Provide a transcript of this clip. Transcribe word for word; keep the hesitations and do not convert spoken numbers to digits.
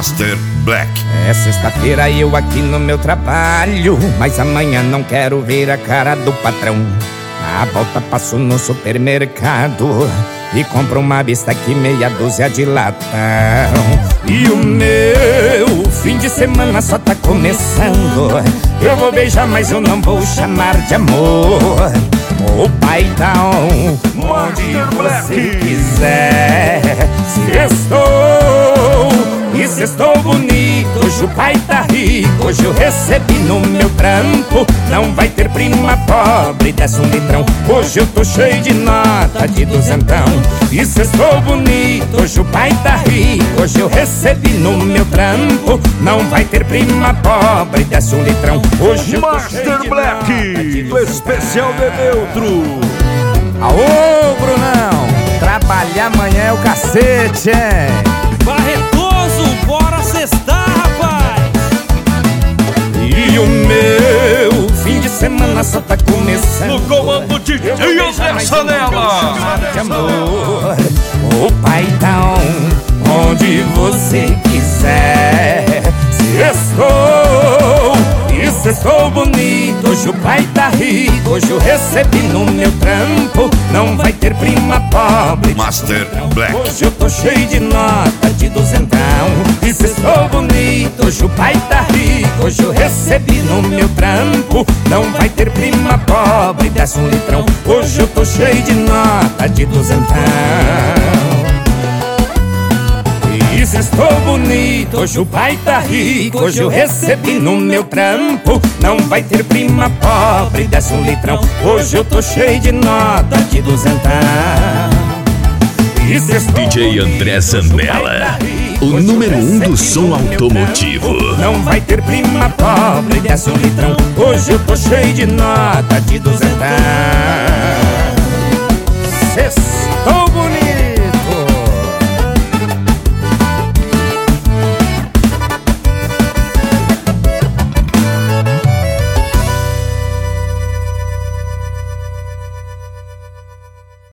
Master Black. É sexta-feira e eu aqui no meu trabalho, mas amanhã não quero ver a cara do patrão. Na volta passo no supermercado e compro uma bisteca e meia dúzia de latão. E o meu fim de semana só tá começando. Eu vou beijar, mas eu não vou chamar de amor. O paidão, onde você quiser. Se estou, e se estou bonito, hoje o pai tá rico, hoje eu recebi no meu trampo. Não vai ter prima pobre, desce um litrão. Hoje eu tô cheio de nota de duzentão. E se estou bonito, hoje o pai tá rico, hoje eu recebi no meu trampo. Não vai ter prima pobre, desce um litrão. Hoje eu tô Master cheio de Black, nota de do duzentão. especial de Neutro. Aô, Brunão, trabalhar amanhã é o cacete, hein? Barretoso, bora sextar, rapaz! E o meu fim de semana só tá começando. No comando de Eu vou beijar, mas eu não vou chamar de amor. O paidão, onde você quiser. Se estou, e se estou bonito, hoje o pai tá rico, hoje eu recebi no meu trampo. Não vai ter prima pobre, Master Black. hoje eu tô cheio de nota de duzentão. E se estou bonito, hoje o pai tá rico, hoje eu recebi no meu trampo. Não vai ter prima pobre, desce um litrão. Hoje eu tô cheio de nota de duzentão. E se estou bonito, hoje o pai tá rico, hoje eu recebi no meu trampo. Não vai ter prima pobre, desce um litrão. Hoje eu tô cheio de nota de duzentão. E se estou D J André Zambella, o número um do som automotivo. não vai ter prima pobre, desce um litrão. Hoje eu tô cheio de nota de duzentão.